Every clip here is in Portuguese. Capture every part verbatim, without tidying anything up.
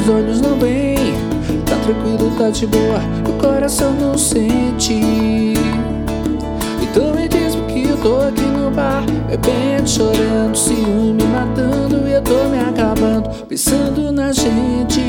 os olhos não veem. Tá tranquilo, tá de boa, e o coração não sente. Então me diz porque eu tô aqui no bar, bebendo, chorando, ciúme matando, e eu tô me acabando, pensando na gente.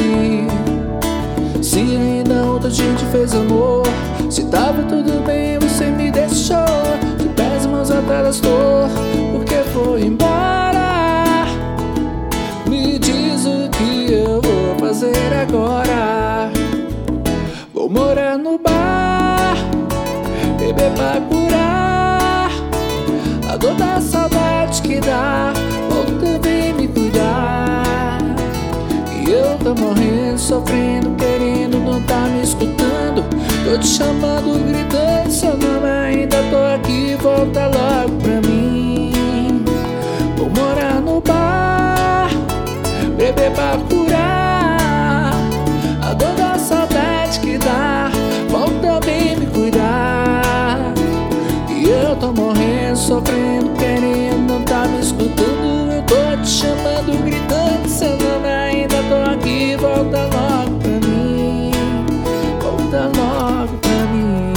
Se ainda ontem a gente fez amor, se tava tudo bem, você me deixou de pés e mãos atadas, tô, porque foi embora. Me diz o que eu vou fazer agora. Vou morar no bar, beber pra curar a dor da saudade que dá. Volta, vem me cuidar. E eu tô morrendo, sofrendo, querendo, não tá me escutando. Tô te chamando, gritando seu nome, ainda tô aqui, volta logo pra mim. Vou morar no bar, beber pra curar a dor da saudade que dá. Volta, vem me cuidar. E eu tô morrendo, sofrendo, querendo, não tá me escutando. Eu tô te chamando, gritando seu nome, ainda tô aqui, volta logo pra mim. Volta logo pra mim.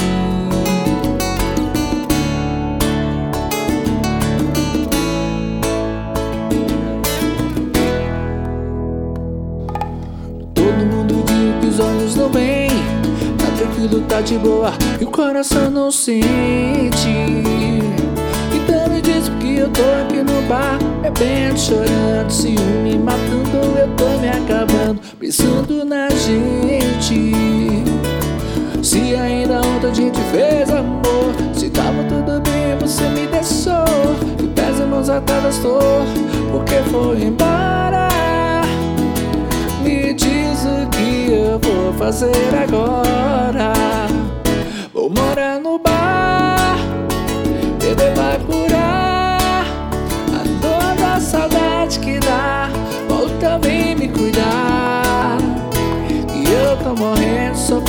Todo mundo diz que os olhos não veem, tá tranquilo, tá de boa, e o coração não sente. Então me diz porque eu tô aqui no bar, bebendo, chorando, ciúme matando, eu tô me acabando, pensando na gente. Se ainda ontem a gente fez amor, se tava tudo bem, você me deixou de pés e mãos atadas, tô, porque foi embora. Me diz o que eu vou fazer agora. Vou morar no bar, beber pra curar a dor da saudade que dá. Volta, vem me cuidar. E eu tô morrendo, sofrendo,